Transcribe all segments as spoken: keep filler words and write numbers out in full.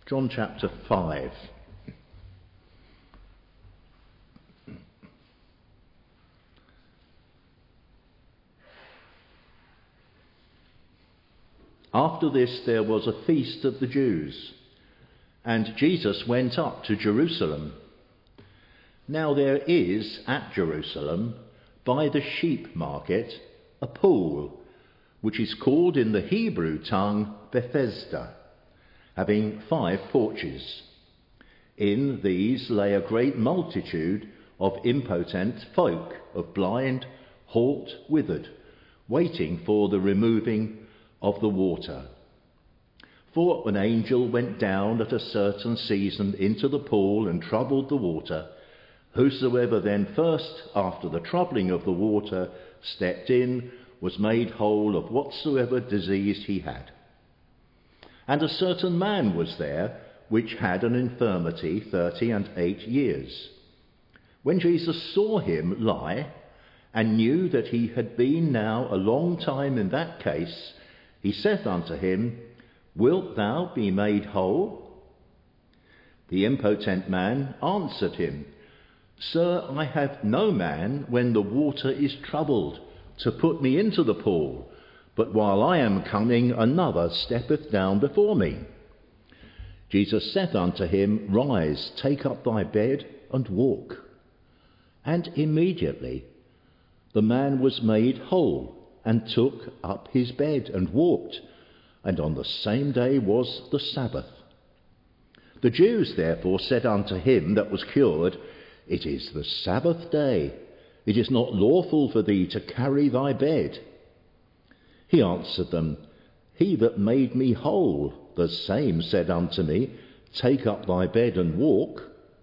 John chapter five. After this there was a feast of the Jews, and Jesus went up to Jerusalem. Now there is at Jerusalem, by the sheep market, a pool, which is called in the Hebrew tongue Bethesda, having five porches. In these lay a great multitude of impotent folk, of blind, halt, withered, waiting for the removing of the water. For an angel went down at a certain season into the pool and troubled the water. Whosoever then first, after the troubling of the water, stepped in, was made whole of whatsoever disease he had. And a certain man was there, which had an infirmity thirty and eight years. When Jesus saw him lie, and knew that he had been now a long time in that case, he saith unto him, Wilt thou be made whole? The impotent man answered him, Sir, I have no man, when the water is troubled, to put me into the pool, but while I am coming, another steppeth down before me. Jesus saith unto him, Rise, take up thy bed, and walk. And immediately the man was made whole, and took up his bed and walked, and on the same day was the Sabbath. The Jews therefore said unto him that was cured, It is the Sabbath day, it is not lawful for thee to carry thy bed. He answered them, He that made me whole, the same said unto me, Take up thy bed and walk.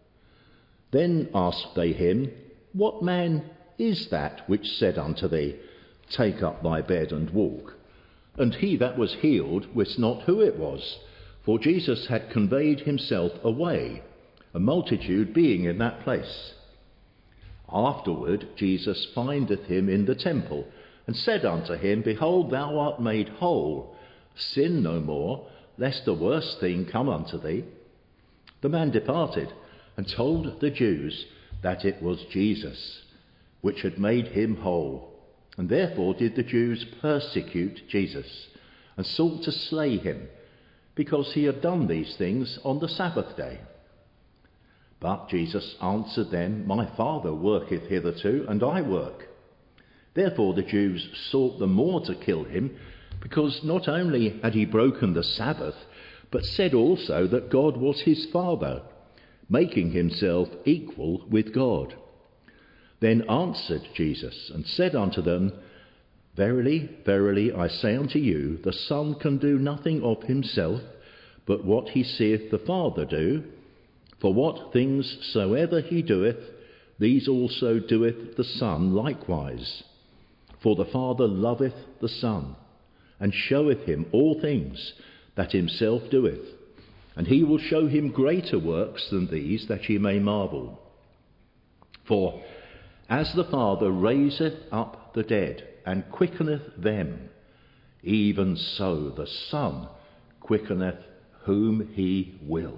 Then asked they him, What man is that which said unto thee, Take up thy bed and walk? And he that was healed wist not who it was, for Jesus had conveyed himself away, a multitude being in that place. Afterward Jesus findeth him in the temple, and said unto him, Behold, thou art made whole. Sin no more, lest a worse thing come unto thee. The man departed, and told the Jews that it was Jesus, which had made him whole. And therefore did the Jews persecute Jesus, and sought to slay him, because he had done these things on the Sabbath day. But Jesus answered them, My Father worketh hitherto, and I work. Therefore the Jews sought the more to kill him, because not only had he broken the Sabbath, but said also that God was his Father, making himself equal with God. Then answered Jesus, and said unto them, Verily, verily, I say unto you, the Son can do nothing of himself, but what he seeth the Father do. For what things soever he doeth, these also doeth the Son likewise. For the Father loveth the Son, and showeth him all things that himself doeth, and he will show him greater works than these, that ye may marvel. For as the Father raiseth up the dead, and quickeneth them, even so the Son quickeneth whom he will.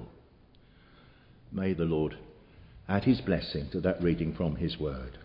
May the Lord add his blessing to that reading from his word.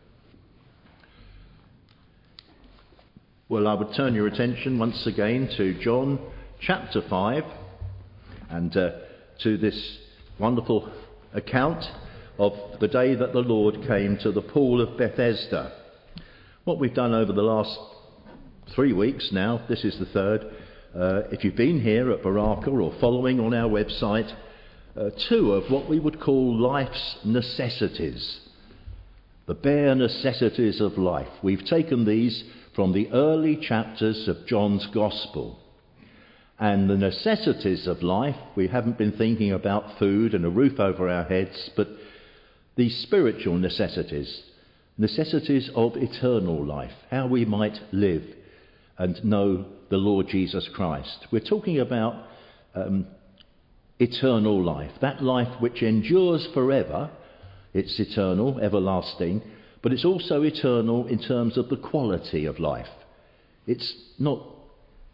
Well, I would turn your attention once again to John chapter five, and uh, to this wonderful account of the day that the Lord came to the pool of Bethesda. What we've done over the last three weeks now, this is the third, uh, if you've been here at Baraka or following on our website, uh, two of what we would call life's necessities, the bare necessities of life. We've taken these from the early chapters of John's Gospel. And the necessities of life, we haven't been thinking about food and a roof over our heads, but these spiritual necessities, necessities of eternal life, how we might live and know the Lord Jesus Christ. We're talking about um, eternal life, that life which endures forever. It's eternal, everlasting, but it's also eternal in terms of the quality of life. It's not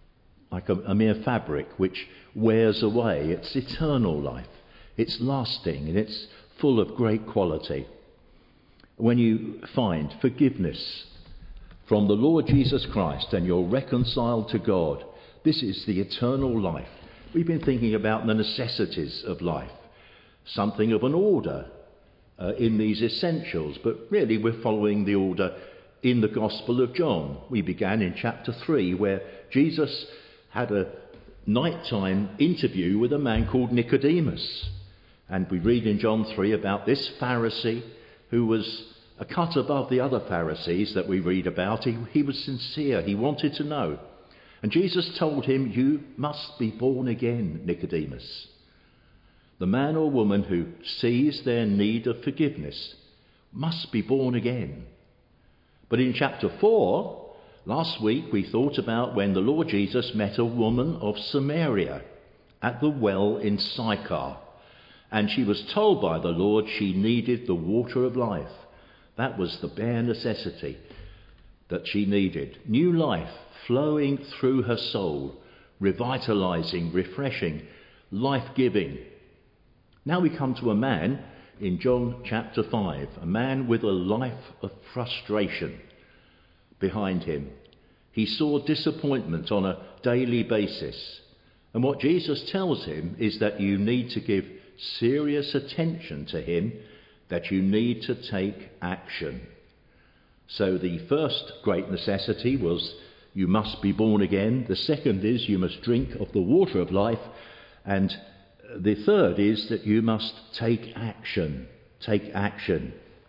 like a, a mere fabric which wears away. It's eternal life. It's lasting and it's full of great quality. When you find forgiveness from the Lord Jesus Christ and you're reconciled to God, this is the eternal life. We've been thinking about the necessities of life, something of an order uh, in these essentials, but really we're following the order in the Gospel of John. We began in chapter three, where Jesus had a nighttime interview with a man called Nicodemus. And we read in John three about this Pharisee who was a cut above the other Pharisees that we read about. He, he was sincere. He wanted to know. And Jesus told him, "You must be born again, Nicodemus." The man or woman who sees their need of forgiveness must be born again. But in chapter four, last week we thought about when the Lord Jesus met a woman of Samaria at the well in Sychar. And she was told by the Lord she needed the water of life. That was the bare necessity that she needed. New life flowing through her soul, revitalizing, refreshing, life-giving. Now we come to a man in John chapter five, a man with a life of frustration behind him. He saw disappointment on a daily basis. And what Jesus tells him is that you need to give serious attention to him, that you need to take action. So the first great necessity was you must be born again. The second is you must drink of the water of life. And the third is that you must take action. Take action.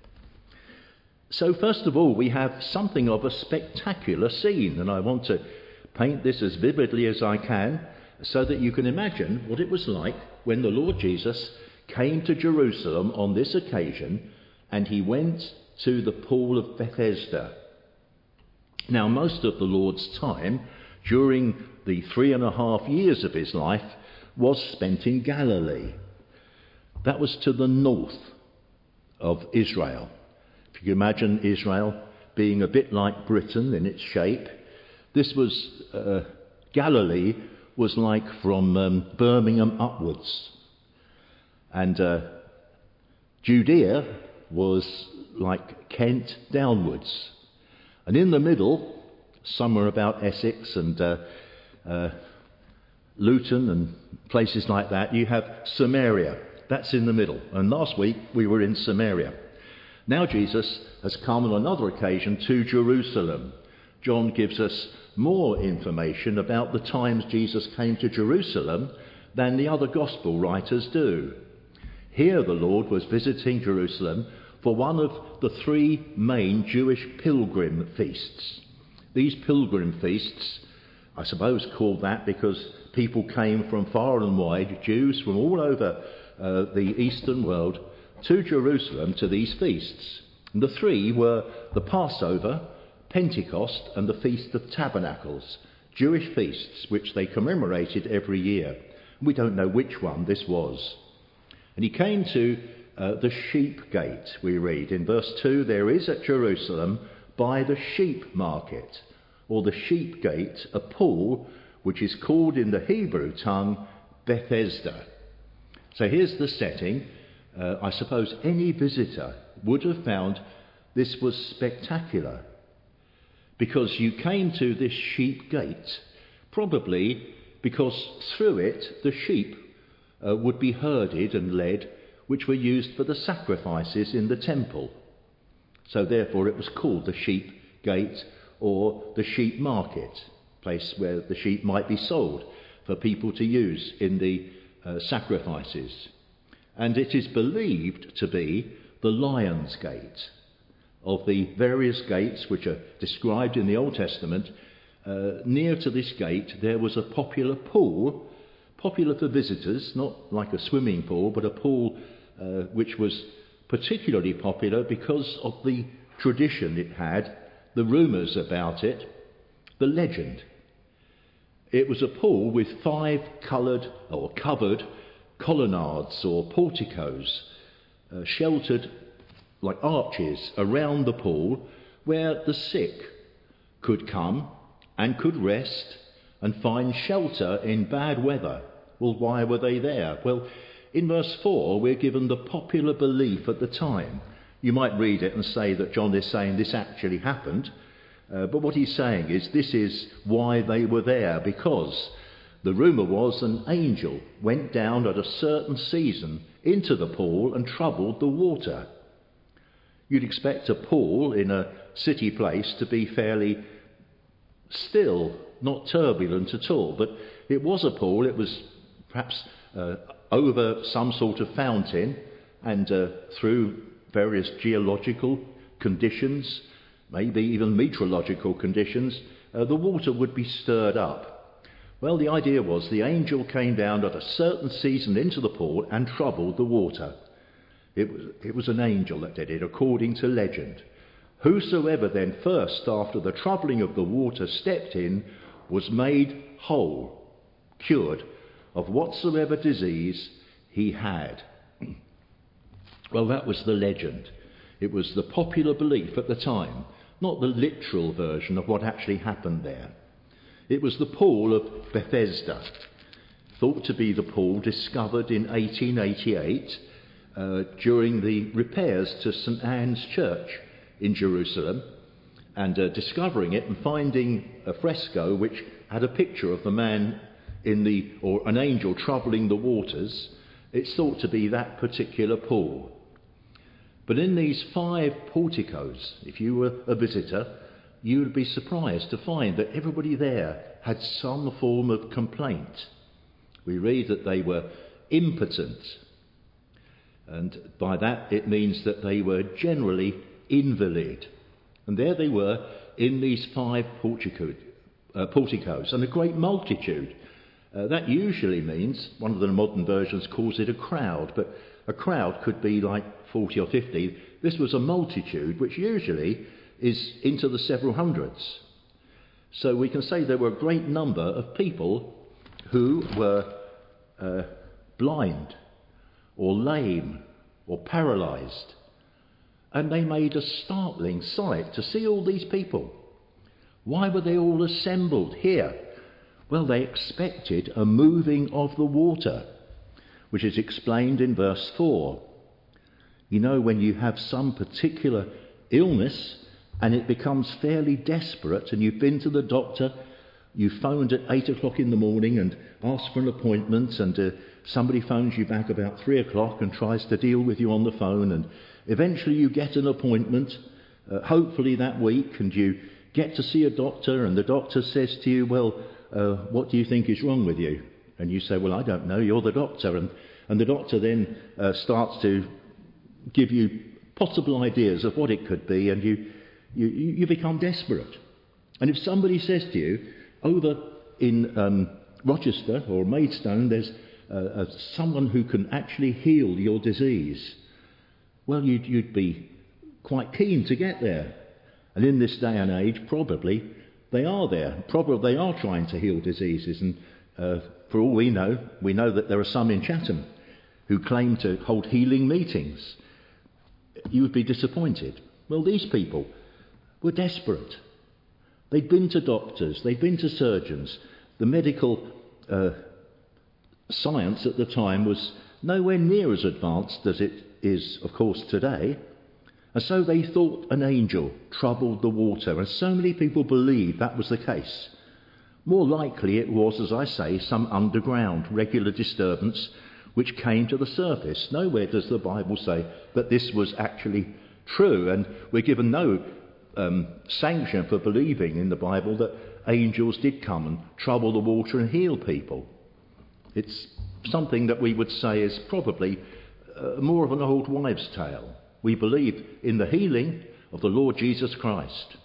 So first of all, we have something of a spectacular scene, and I want to paint this as vividly as I can so that you can imagine what it was like when the Lord Jesus came to Jerusalem on this occasion and he went to the pool of Bethesda. Now, most of the Lord's time during the three and a half years of his life was spent in Galilee. That was to the north of Israel. If you can imagine Israel being a bit like Britain in its shape, this was uh, Galilee was like from um, Birmingham upwards. And uh, Judea was like Kent downwards. And in the middle, somewhere about Essex and uh, uh, Luton and places like that, you have Samaria. That's in the middle. And last week we were in Samaria. Now Jesus has come on another occasion to Jerusalem. John gives us more information about the times Jesus came to Jerusalem than the other gospel writers do. Here the Lord was visiting Jerusalem for one of the three main Jewish pilgrim feasts. These pilgrim feasts, I suppose called that because people came from far and wide, Jews from all over uh, the Eastern world, to Jerusalem to these feasts. And the three were the Passover, Pentecost and the Feast of Tabernacles, Jewish feasts which they commemorated every year. We don't know which one this was. And he came to uh, the sheep gate, we read. In verse two, there is at Jerusalem by the sheep market, or the sheep gate, a pool which is called in the Hebrew tongue Bethesda. So here's the setting. Uh, I suppose any visitor would have found this was spectacular, because you came to this sheep gate probably because through it the sheep uh, would be herded and led, which were used for the sacrifices in the temple. So therefore it was called the sheep gate or the sheep market, place where the sheep might be sold for people to use in the uh, sacrifices. And it is believed to be the Lion's Gate. Of the various gates which are described in the Old Testament, uh, near to this gate there was a popular pool, popular for visitors, not like a swimming pool, but a pool uh, which was particularly popular because of the tradition it had, the rumours about it, the legend. It was a pool with five coloured or covered colonnades or porticos, uh, sheltered like arches around the pool, where the sick could come and could rest and find shelter in bad weather. Well, why were they there? Well, in verse four, we're given the popular belief at the time. You might read it and say that John is saying this actually happened, uh, but what he's saying is this is why they were there, because the rumour was an angel went down at a certain season into the pool and troubled the water. You'd expect a pool in a city place to be fairly still, not turbulent at all, but it was a pool. It was perhaps uh, over some sort of fountain, and uh, through various geological conditions, maybe even meteorological conditions, uh, the water would be stirred up. Well, the idea was the angel came down at a certain season into the pool and troubled the water. It was, it was an angel that did it, according to legend. Whosoever then first, after the troubling of the water, stepped in, was made whole, cured of whatsoever disease he had. Well, that was the legend. It was the popular belief at the time, not the literal version of what actually happened there. It was the pool of Bethesda, thought to be the pool discovered in eighteen eighty-eight uh, during the repairs to St Anne's Church in Jerusalem, and uh, discovering it and finding a fresco which had a picture of the man in the, or an angel troubling the waters. It's thought to be that particular pool. But in these five porticos, if you were a visitor, you would be surprised to find that everybody there had some form of complaint. We read that they were impotent, and by that it means that they were generally invalid. And there they were in these five portico, uh, porticos, and a great multitude. Uh, that usually means, one of the modern versions calls it a crowd, but a crowd could be like forty or fifty. This was a multitude, which usually is into the several hundreds. So we can say there were a great number of people who were uh, blind or lame or paralysed. And they made a startling sight to see all these people. Why were they all assembled here? Well, they expected a moving of the water, which is explained in verse four. You know, when you have some particular illness and it becomes fairly desperate, and you've been to the doctor, you phoned at eight o'clock in the morning and asked for an appointment, and uh, somebody phones you back about three o'clock and tries to deal with you on the phone, and eventually you get an appointment, uh, hopefully that week, and you get to see a doctor, and the doctor says to you, well, uh, what do you think is wrong with you? And you say, well, I don't know, you're the doctor. And, and the doctor then uh, starts to give you possible ideas of what it could be, and you, you, you become desperate. And if somebody says to you, over in um, Rochester or Maidstone, there's uh, uh, someone who can actually heal your disease, well, you'd, you'd be quite keen to get there. And in this day and age, probably they are there. Probably they are trying to heal diseases. And uh, for all we know, we know that there are some in Chatham who claim to hold healing meetings. You would be disappointed. Well, these people were desperate. They'd been to doctors, they'd been to surgeons. The medical uh, science at the time was nowhere near as advanced as it is, of course, today. And so they thought an angel troubled the water, and so many people believed that was the case. More likely it was, as I say, some underground regular disturbance which came to the surface. Nowhere does the Bible say that this was actually true, and we're given no um, sanction for believing in the Bible that angels did come and trouble the water and heal people. It's something that we would say is probably uh, more of an old wives' tale. We believe in the healing of the Lord Jesus Christ.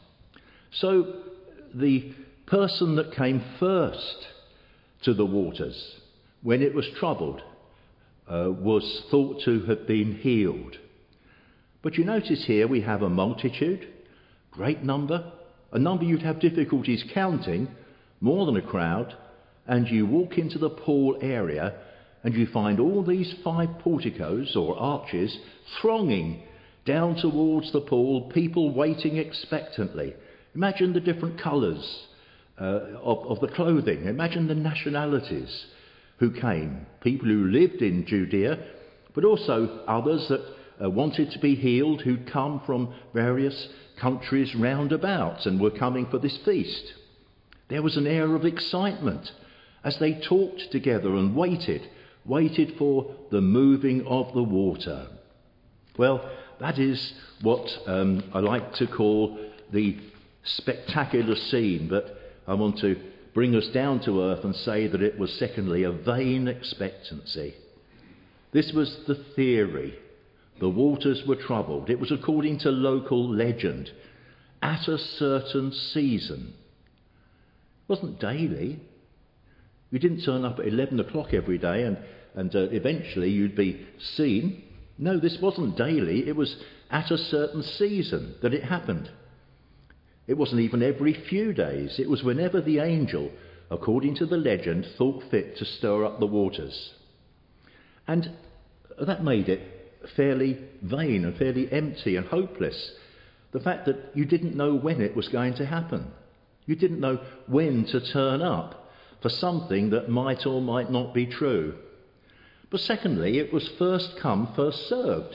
So the person that came first to the waters when it was troubled uh, was thought to have been healed. But you notice here we have a multitude, great number, a number you'd have difficulties counting, more than a crowd, and you walk into the pool area and you find all these five porticos or arches thronging down towards the pool, people waiting expectantly. Imagine the different colours, uh, of, of the clothing. Imagine the nationalities who came, people who lived in Judea, but also others that uh, wanted to be healed, who'd come from various countries round about and were coming for this feast. There was an air of excitement as they talked together and waited, waited for the moving of the water. Well, that is what um, I like to call the spectacular scene, but I want to bring us down to earth and say that it was secondly a vain expectancy. This was the theory. The waters were troubled. It was according to local legend, at a certain season. It wasn't daily. You didn't turn up at eleven o'clock every day and, and uh, eventually you'd be seen. No, this wasn't daily. It was at a certain season that it happened. It wasn't even every few days. It was whenever the angel, according to the legend, thought fit to stir up the waters. And that made it fairly vain and fairly empty and hopeless. The fact that you didn't know when it was going to happen. You didn't know when to turn up for something that might or might not be true. But secondly, it was first come, first served.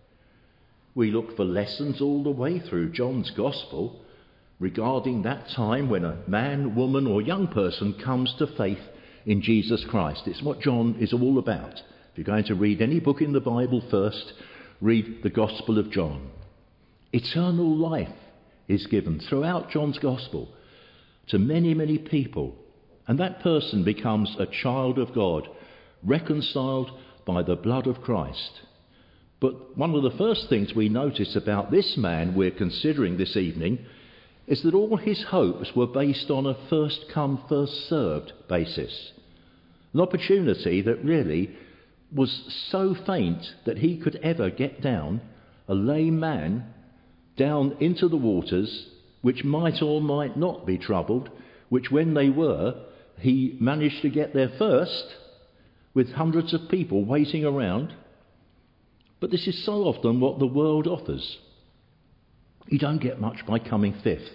We look for lessons all the way through John's Gospel regarding that time when a man, woman or young person comes to faith in Jesus Christ. It's what John is all about. If you're going to read any book in the Bible first, read the Gospel of John. Eternal life is given throughout John's Gospel to many, many people, and that person becomes a child of God, reconciled by the blood of Christ. But one of the first things we notice about this man we're considering this evening is that all his hopes were based on a first come, first served basis. An opportunity that really was so faint that he could ever get down, a lame man, down into the waters, which might or might not be troubled, which when they were, he managed to get there first, with hundreds of people waiting around. But this is so often what the world offers. You don't get much by coming fifth.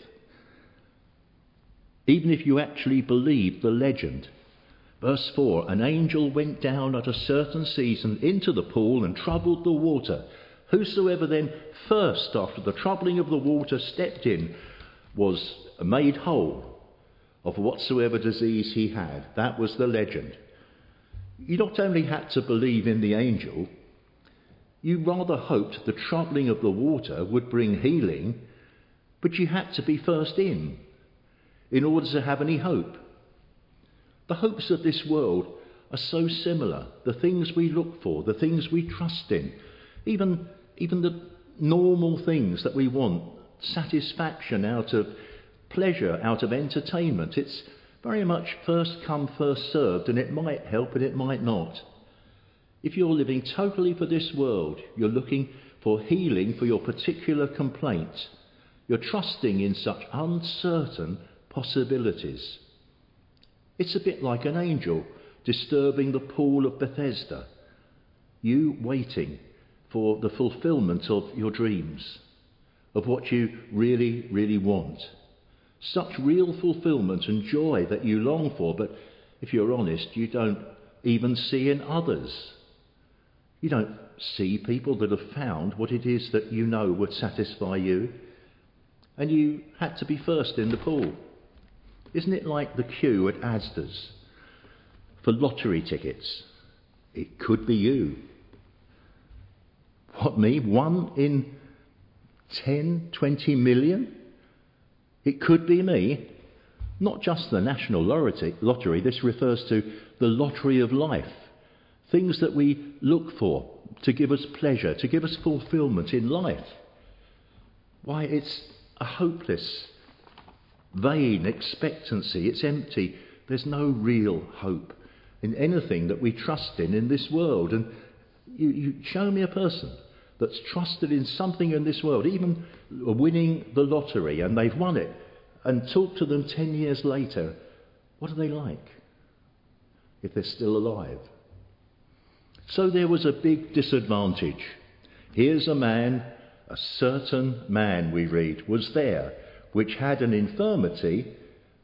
Even if you actually believe the legend. Verse four, an angel went down at a certain season into the pool and troubled the water. Whosoever then first, after the troubling of the water, stepped in, was made whole of whatsoever disease he had. That was the legend. You not only had to believe in the angel, you rather hoped the troubling of the water would bring healing, but you had to be first in, in order to have any hope. The hopes of this world are so similar. The things we look for, the things we trust in, even, even the normal things that we want, satisfaction out of pleasure, out of entertainment. It's very much first come, first served, and it might help and it might not. If you're living totally for this world, you're looking for healing for your particular complaint. You're trusting in such uncertain possibilities. It's a bit like an angel disturbing the pool of Bethesda. You waiting for the fulfillment of your dreams, of what you really, really want. Such real fulfillment and joy that you long for, but if you're honest, you don't even see in others. You don't see people that have found what it is that you know would satisfy you, and you had to be first in the pool. Isn't it like the queue at Asda's for lottery tickets? It could be you. What, me? One in ten, twenty million? It could be me. Not just the national lottery. This refers to the lottery of life. Things that we look for to give us pleasure, to give us fulfillment in life. Why, it's a hopeless, vain expectancy. It's empty. There's no real hope in anything that we trust in in this world. And you, you show me a person that's trusted in something in this world, even winning the lottery, and they've won it, and talk to them ten years later. What are they like if they're still alive? So there was a big disadvantage. Here's a man, a certain man, we read, was there, which had an infirmity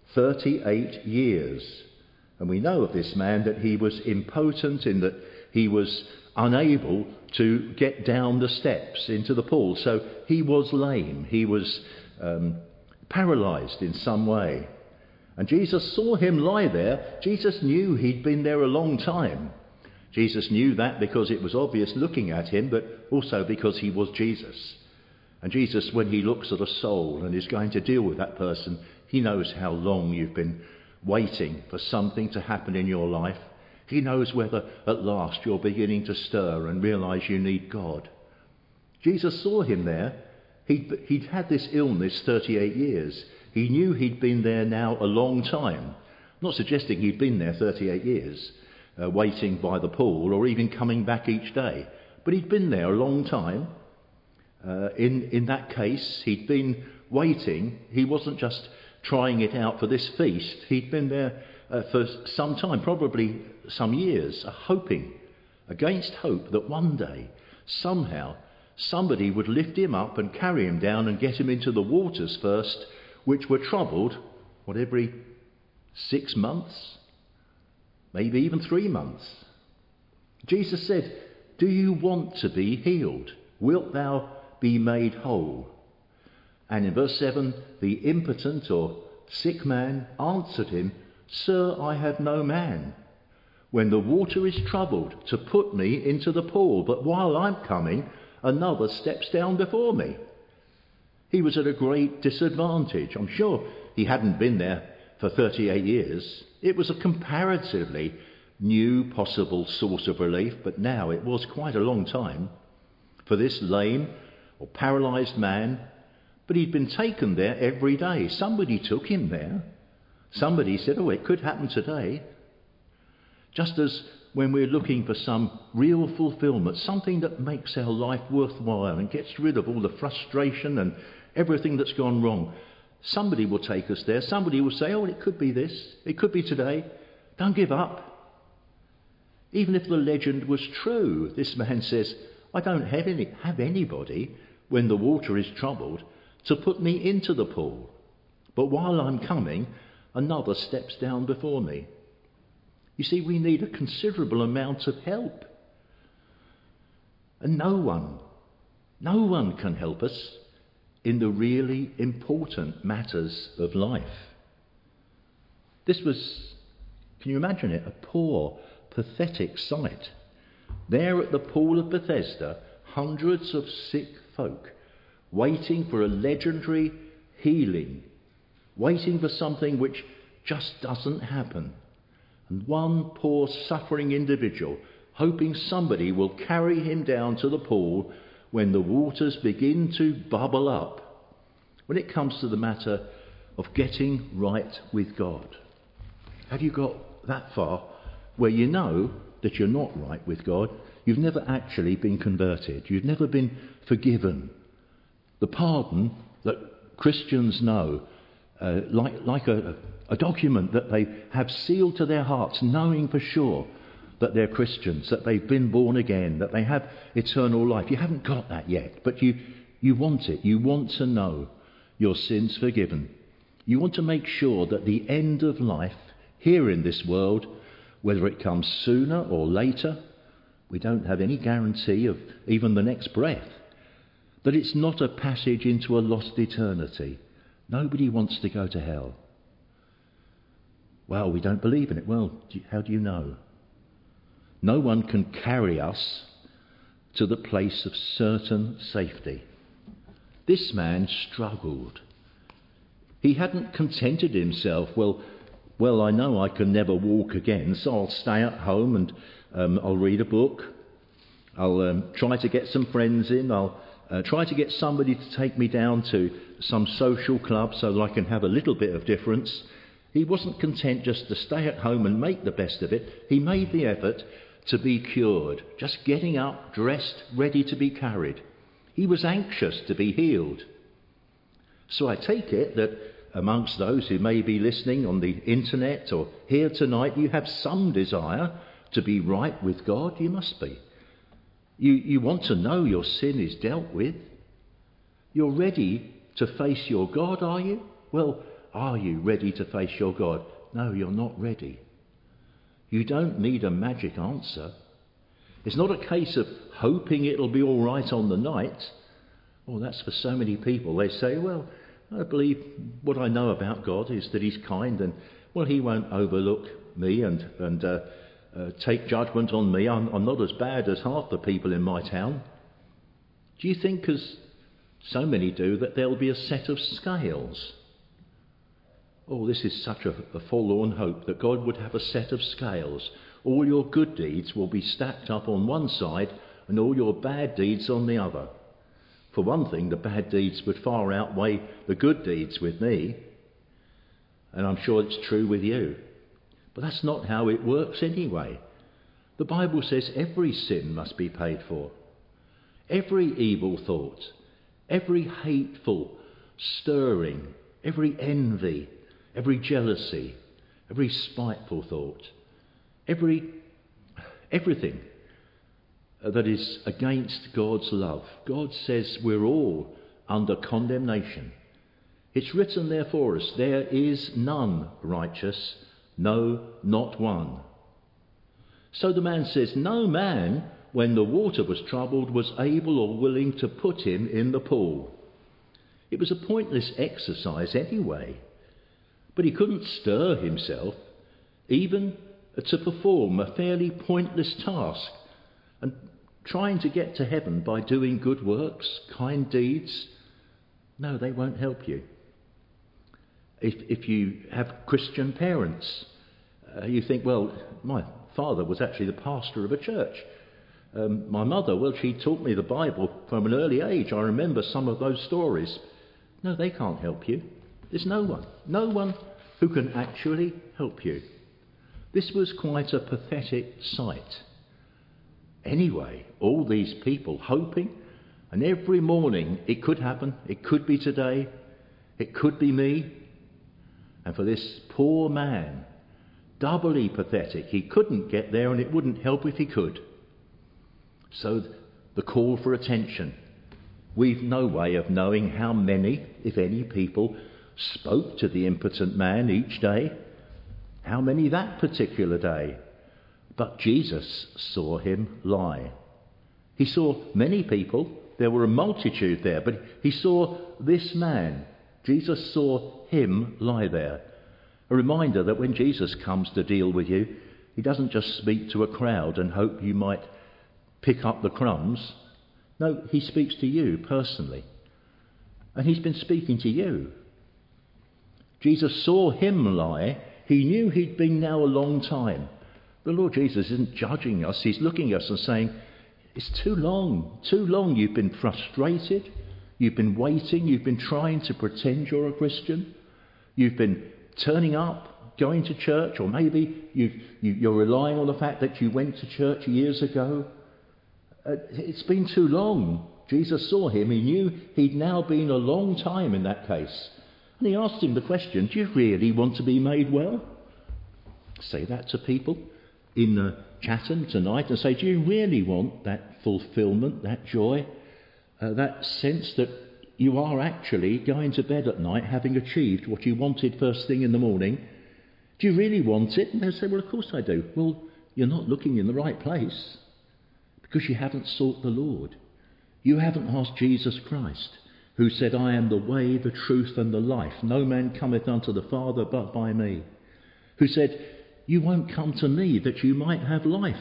thirty-eight years. And we know of this man that he was impotent in that he was unable to get down the steps into the pool. So he was lame. He was um, paralysed in some way. And Jesus saw him lie there. Jesus knew he'd been there a long time. Jesus knew that because it was obvious looking at him, but also because he was Jesus. And Jesus, when he looks at a soul and is going to deal with that person, he knows how long you've been waiting for something to happen in your life. He knows whether at last you're beginning to stir and realise you need God. Jesus saw him there. He'd, he'd had this illness thirty-eight years. He knew he'd been there now a long time. I'm not suggesting he'd been there thirty-eight years, uh, waiting by the pool or even coming back each day. But he'd been there a long time. Uh, in, in that case, he'd been waiting. He wasn't just trying it out for this feast. He'd been there uh, for some time, probably some years, uh, hoping, against hope, that one day, somehow, somebody would lift him up and carry him down and get him into the waters first, which were troubled, what, every six months? Maybe even three months. Jesus said, "Do you want to be healed? Wilt thou be made whole?" And in verse seven, the impotent or sick man answered him, "Sir, I have no man, when the water is troubled, to put me into the pool, but while I'm coming, another steps down before me." He was at a great disadvantage. I'm sure he hadn't been there for thirty-eight years. It was a comparatively new possible source of relief, but now it was quite a long time for this lame or paralysed man. But he'd been taken there every day. Somebody took him there. Somebody said, "Oh, it could happen today." Just as when we're looking for some real fulfilment, something that makes our life worthwhile and gets rid of all the frustration and everything that's gone wrong, somebody will take us there. Somebody will say, "Oh, it could be this. It could be today. Don't give up." Even if the legend was true, this man says, "I don't have any have anybody when the water is troubled to put me into the pool. But while I'm coming, another steps down before me." You see, we need a considerable amount of help. And no one, no one can help us in the really important matters of life. This was, can you imagine it, a poor, pathetic sight. There at the pool of Bethesda, hundreds of sick folk waiting for a legendary healing, waiting for something which just doesn't happen. And one poor suffering individual hoping somebody will carry him down to the pool when the waters begin to bubble up, when it comes to the matter of getting right with God. Have you got that far where you know that you're not right with God? You've never actually been converted. You've never been forgiven. The pardon that Christians know, uh, like, like a, a document that they have sealed to their hearts, knowing for sure that they're Christians, that they've been born again, that they have eternal life. You haven't got that yet, but you, you want it. You want to know your sins forgiven. You want to make sure that the end of life here in this world, whether it comes sooner or later, we don't have any guarantee of even the next breath, that it's not a passage into a lost eternity. Nobody wants to go to hell. Well, we don't believe in it. Well, how do you know? No one can carry us to the place of certain safety. This man struggled. He hadn't contented himself, well, well, I know I can never walk again, so I'll stay at home and um, I'll read a book. I'll um, try to get some friends in. I'll uh, try to get somebody to take me down to some social club so that I can have a little bit of difference. He wasn't content just to stay at home and make the best of it. He made the effort to be cured, just getting up, dressed, ready to be carried. He was anxious to be healed. So I take it that amongst those who may be listening on the internet or here tonight, you have some desire to be right with God. You must be. You, you want to know your sin is dealt with. You're ready to face your God, are you? Well, Are you ready to face your God? No, you're not ready. You don't need a magic answer. It's not a case of hoping it'll be all right on the night. Oh, that's for so many people. They say, well, I believe what I know about God is that he's kind and, well, he won't overlook me and, and uh, uh, take judgment on me. I'm, I'm not as bad as half the people in my town. Do you think, as so many do, that there'll be a set of scales? Oh, this is such a, a forlorn hope, that God would have a set of scales. All your good deeds will be stacked up on one side and all your bad deeds on the other. For one thing, the bad deeds would far outweigh the good deeds with me. And I'm sure it's true with you. But that's not how it works anyway. The Bible says every sin must be paid for. Every evil thought, every hateful stirring, every envy, every jealousy, every spiteful thought, every everything that is against God's love. God says we're all under condemnation. It's written there for us, there is none righteous, no, not one. So the man says, no man, when the water was troubled, was able or willing to put him in the pool. It was a pointless exercise anyway. But he couldn't stir himself even to perform a fairly pointless task. And trying to get to heaven by doing good works, kind deeds, no, they won't help you. If, if you have Christian parents, uh, you think, well, my father was actually the pastor of a church. Um, my mother, well, she taught me the Bible from an early age. I remember some of those stories. No, they can't help you. There's no one, no one who can actually help you. This was quite a pathetic sight. Anyway, all these people hoping, and every morning it could happen, it could be today, it could be me. And for this poor man, doubly pathetic, he couldn't get there and it wouldn't help if he could. So the call for attention. We've no way of knowing how many, if any, people spoke to the impotent man each day, how many that particular day. But Jesus saw him lie. He saw many people. There were a multitude there, but he saw this man. Jesus saw him lie there. A reminder that when Jesus comes to deal with you, he doesn't just speak to a crowd and hope you might pick up the crumbs. No, he speaks to you personally. And he's been speaking to you. Jesus saw him lie. He knew he'd been now a long time. The Lord Jesus isn't judging us. He's looking at us and saying, it's too long, too long. You've been frustrated. You've been waiting. You've been trying to pretend you're a Christian. You've been turning up, going to church, or maybe you've, you, you're relying on the fact that you went to church years ago. Uh, it's been too long. Jesus saw him. He knew he'd now been a long time in that case. And he asked him the question, do you really want to be made well? Say that to people in uh, Chatham tonight and say, do you really want that fulfilment, that joy, uh, that sense that you are actually going to bed at night having achieved what you wanted first thing in the morning? Do you really want it? And they'll say, well, of course I do. Well, you're not looking in the right place because you haven't sought the Lord. You haven't asked Jesus Christ, who said, I am the way, the truth and the life. No man cometh unto the Father but by me. Who said, you won't come to me that you might have life.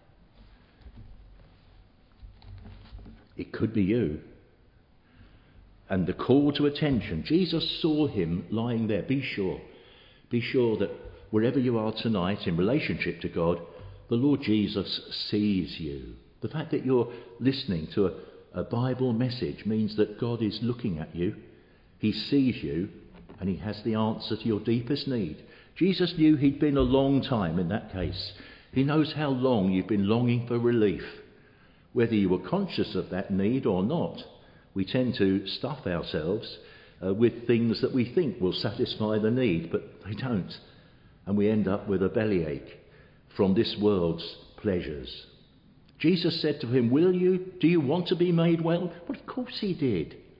It could be you. And the call to attention, Jesus saw him lying there. Be sure, be sure that wherever you are tonight in relationship to God, the Lord Jesus sees you. The fact that you're listening to a, a Bible message means that God is looking at you. He sees you and he has the answer to your deepest need. Jesus knew he'd been a long time in that case. He knows how long you've been longing for relief. Whether you were conscious of that need or not, we tend to stuff ourselves uh, with things that we think will satisfy the need, but they don't. And we end up with a bellyache from this world's pleasures. Jesus said to him, will you, do you want to be made well? Well, of course he did.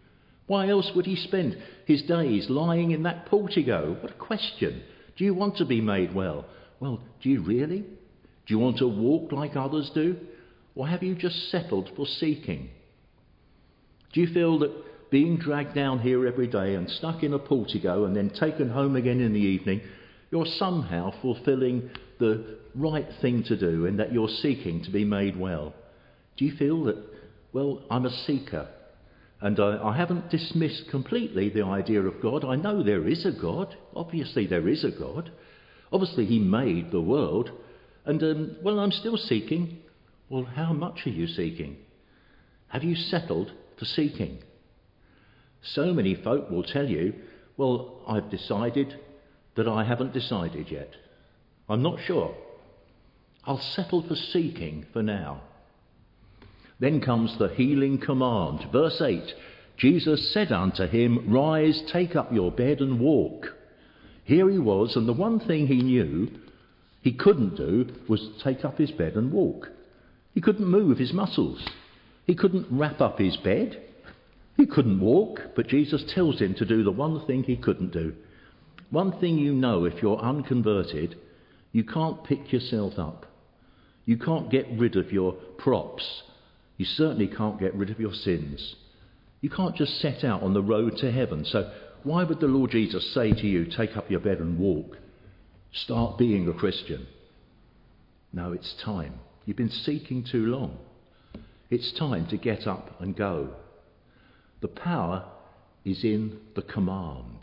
Why else would he spend his days lying in that portico? What a question. Do you want to be made well? Well, do you really? Do you want to walk like others do? Or have you just settled for seeking? Do you feel that being dragged down here every day and stuck in a portico and then taken home again in the evening, you're somehow fulfilling the right thing to do and that you're seeking to be made well? Do you feel that, well, I'm a seeker and I, I haven't dismissed completely the idea of God? I know there is a God. Obviously there is a God. Obviously he made the world. And, um, well, I'm still seeking. Well, how much are you seeking? Have you settled for seeking? So many folk will tell you, well, I've decided that I haven't decided yet. I'm not sure. I'll settle for seeking for now. Then comes the healing command. Verse eight, Jesus said unto him, Rise, take up your bed and walk. Here he was, and the one thing he knew he couldn't do was take up his bed and walk. He couldn't move his muscles. He couldn't wrap up his bed. He couldn't walk, but Jesus tells him to do the one thing he couldn't do. One thing you know if you're unconverted, you can't pick yourself up. You can't get rid of your props. You certainly can't get rid of your sins. You can't just set out on the road to heaven. So why would the Lord Jesus say to you, take up your bed and walk? Start being a Christian. No, it's time. You've been seeking too long. It's time to get up and go. The power is in the command.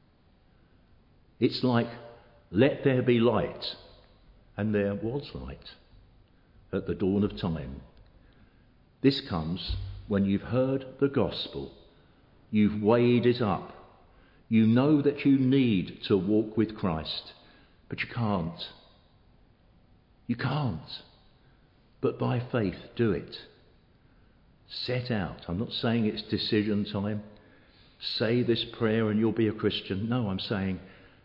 It's like, let there be light. And there was light at the dawn of time. This comes when you've heard the gospel. You've weighed it up. You know that you need to walk with Christ, but you can't. You can't. But by faith, do it. Set out. I'm not saying it's decision time. Say this prayer and you'll be a Christian. No, I'm saying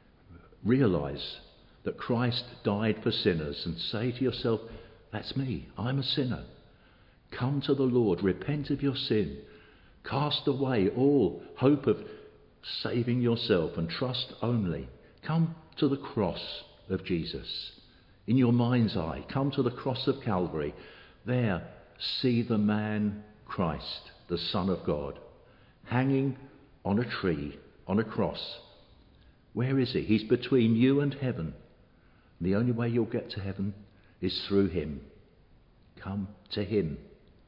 realise that Christ died for sinners and say to yourself, that's me. I'm a sinner. Come to the Lord. Repent of your sin. Cast away all hope of saving yourself and trust only. Come to the cross of Jesus. In your mind's eye, come to the cross of Calvary. There, see the man Christ, the Son of God, hanging on a tree, on a cross. Where is he? He's between you and heaven. The only way you'll get to heaven is through him. Come to him.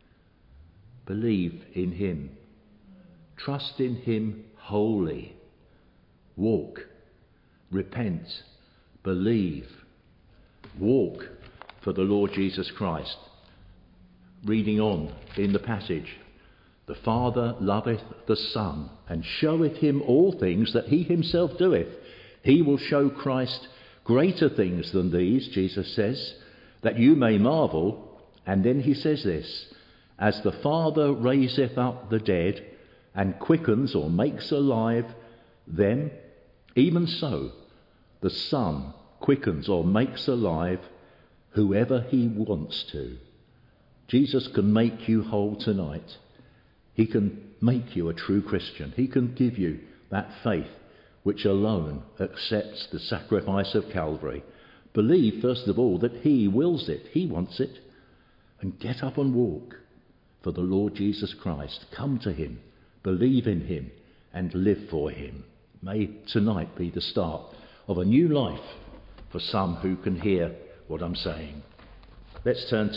Believe in him. Trust in him wholly. Walk. Repent. Believe. Walk for the Lord Jesus Christ. Reading on in the passage. The Father loveth the Son, and showeth him all things that he himself doeth. He will show Christ greater things than these, Jesus says, that you may marvel. And then he says this, as the Father raiseth up the dead, and quickens or makes alive them, even so the Son quickens or makes alive whoever he wants to. Jesus can make you whole tonight. He can make you a true Christian. He can give you that faith which alone accepts the sacrifice of Calvary. Believe, first of all, that he wills it. He wants it. And get up and walk for the Lord Jesus Christ. Come to him. Believe in him and live for him. May tonight be the start of a new life for some who can hear what I'm saying. Let's turn to